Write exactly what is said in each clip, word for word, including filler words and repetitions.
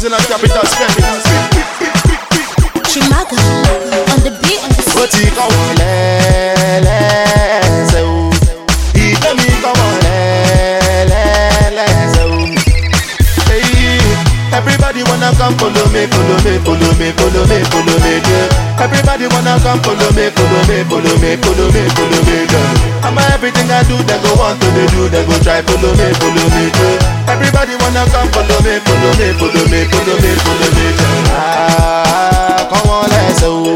Guns in a capital spending. Chimaga on the beat. But he come on, le, le, so he come, he come on, le, le, le, so hey, everybody wanna come follow me, follow me, follow me, follow me, follow me, yeah. Everybody wanna come follow me, follow me, follow me, follow me, follow me, yeah. I'm everything I do, they go want to they do, they go try follow me, follow me, yeah. Everybody wanna come follow me, follow me, follow me, follow me, follow me, yeah. Ah, come on, let's go.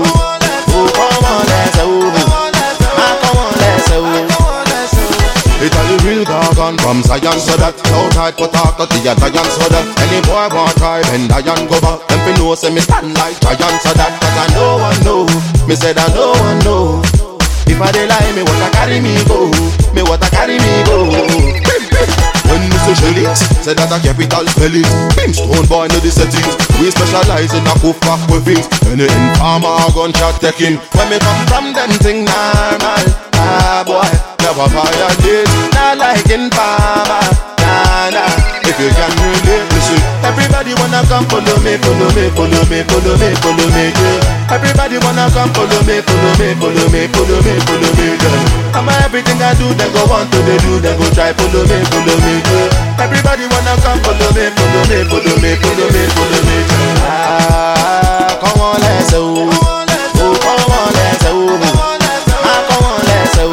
It all the real gargan from Zion, so that no tight for talk to the giant, so that any boy want try bend Zion go back. Them fi know say me stand like giant, so that cause I no one know. Me said I no one know. If I dey lie, me what I carry me go. Me what I carry me go. When me say shell it, say that a capital spell it. Brimstone boy know the settings. We specialize in a kufa with it. Any informer gunshot taking. When me come from them thing normal. Ah boy, never fire this. Not like in farmer. Nah nah. If you can relate, listen. Everybody wanna come follow me, follow me, follow me, follow me, follow me, yeah. Everybody wanna come follow me, follow me, follow me, follow me, follow me, yeah. I'm everything I do, they go want to they do, they go try follow me, follow me, yeah. Everybody wanna come follow me, follow me, follow me, follow me, follow me, yeah. Ah, come on, let's go. Oh, come on, let's go. Ah, come on, let's go.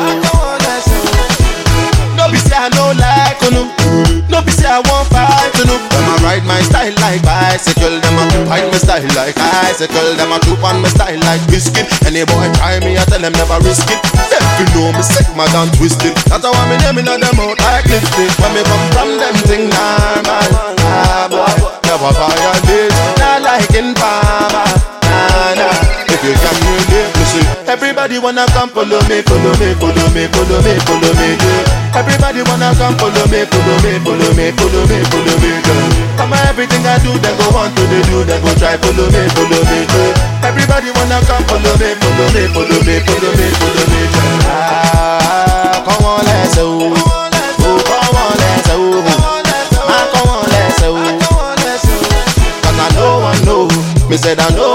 No be say I no like you, no be say I won't fight you. Them a ride my style like bicycle, them a ride my style like bicycle, them a troop on my style like biscuit. Any boy try me, I tell them never risk it. Them fi know me sick, mad and twisted. That's how I me name in them out like lipstick. When me come from them thing normal, ah boy, never violate. Not like in farmer, nah nah. If you can relate, listen. Everybody wanna come follow me, follow me, follow me, follow me, follow me, yeah. Everybody wanna come follow me, follow me, follow me, follow me, follow me, yeah. I'm everything I do, they go want to they do, they go try follow me, follow me, yeah. Everybody wanna come follow me, follow me, follow me, follow me, follow me, yeah. Ah, come on, let's go. Oh, come on, let's go. Ah, come on, let's go. Cause I know, I know. Me said I know.